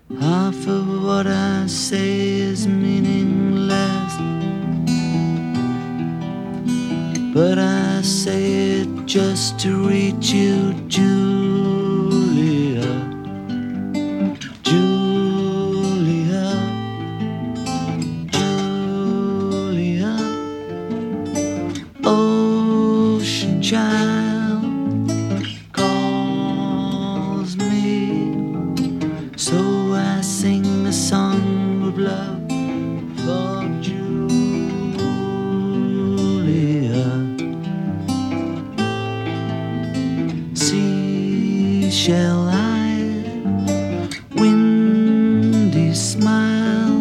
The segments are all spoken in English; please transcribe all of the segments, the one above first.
Half of what I say is meaningless, but I say it just to reach you, Julia. Julia, Julia, ocean child calls me, so I sing a song of love for Julia. Seashell eyes, windy smile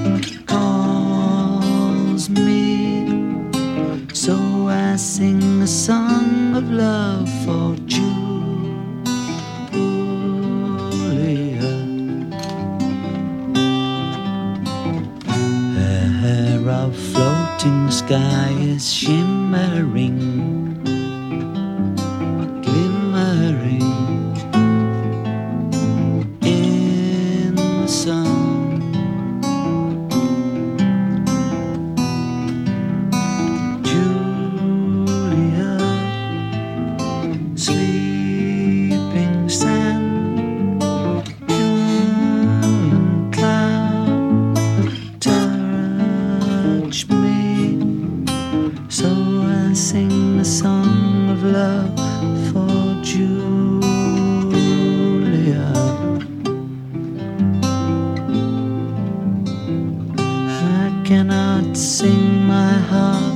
calls me, so I sing a song of love for Julia. Her hair of floating sky is shimmering, glimmering in the sun. Julia, sleeping sand, human cloud, touch me, so I sing a song of love for Julia. I cannot sing my heart,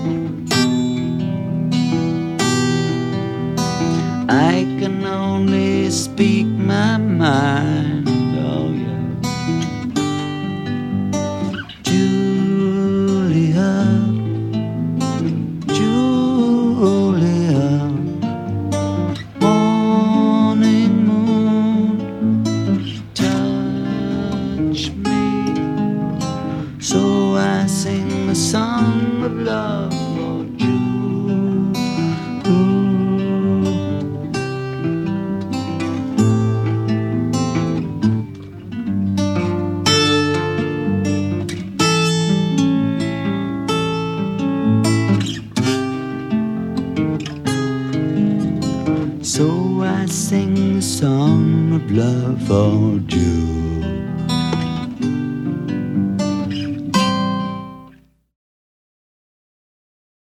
I can only speak my mind. Oh yeah, Julia, Julia, morning moon, touch me, so I sing a song of love for you. So I sing a song of love for you.